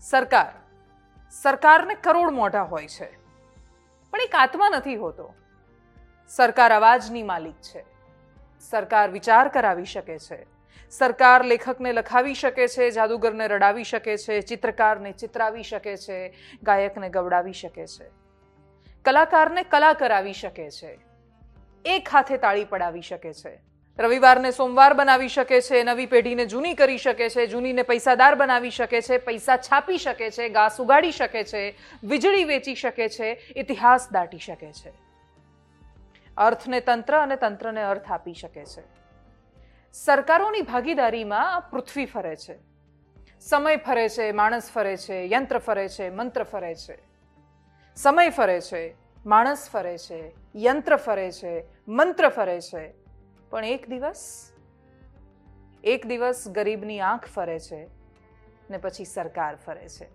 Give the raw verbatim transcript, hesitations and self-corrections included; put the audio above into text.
સરકાર સરકારને કરોડ મોઢા હોય છે, પણ એક આત્મા નથી હોતો. સરકાર અવાજની માલિક છે. સરકાર વિચાર કરાવી શકે છે. સરકાર લેખકને લખાવી શકે છે, જાદુગરને રડાવી શકે છે, ચિત્રકારને ચિતરાવી શકે છે, ગાયકને ગવડાવી શકે છે, કલાકારને કલા કરાવી શકે છે, એક હાથે તાળી પડાવી શકે છે, રવિવારને સોમવાર બનાવી શકે છે, નવી પેઢીને જૂની કરી શકે છે, જૂનીને પૈસાદાર બનાવી શકે છે, પૈસા છાપી શકે છે, ઘાસ ઉગાડી શકે છે, વીજળી વેચી શકે છે, ઇતિહાસ દાટી શકે છે, અર્થને તંત્ર અને તંત્રને અર્થ આપી શકે છે. સરકારોની ભાગીદારીમાં પૃથ્વી ફરે છે, સમય ફરે છે, માણસ ફરે છે, યંત્ર ફરે છે, મંત્ર ફરે છે. સમય ફરે છે, માણસ ફરે છે, યંત્ર ફરે છે, મંત્ર ફરે છે, પણ એક દિવસ એક દિવસ ગરીબની આંખ ફરે છે ને પછી સરકાર ફરે છે.